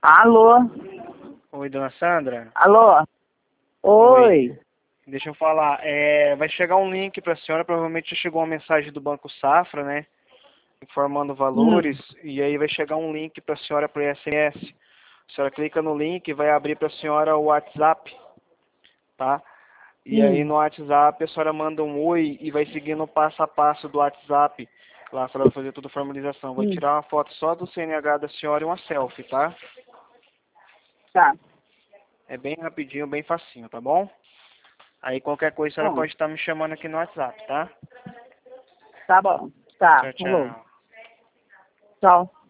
Alô? Oi, dona Sandra. Alô? Oi. Deixa eu falar. Vai chegar um link para a senhora. Provavelmente já chegou uma mensagem do Banco Safra, né? Informando valores. E aí vai chegar um link para a senhora por SMS. A senhora clica no link e vai abrir para a senhora o WhatsApp, tá? E aí no WhatsApp a senhora manda um oi e vai seguindo o passo a passo do WhatsApp. Lá a senhora vai fazer toda a formalização. Vou tirar uma foto só do CNH da senhora e uma selfie, tá? Tá. É bem rapidinho, bem facinho, tá bom? Aí qualquer coisa a senhora Bom, pode estar me chamando aqui no WhatsApp, tá? tá bom. Tá. Tchau, Falou. tchau. Tchau.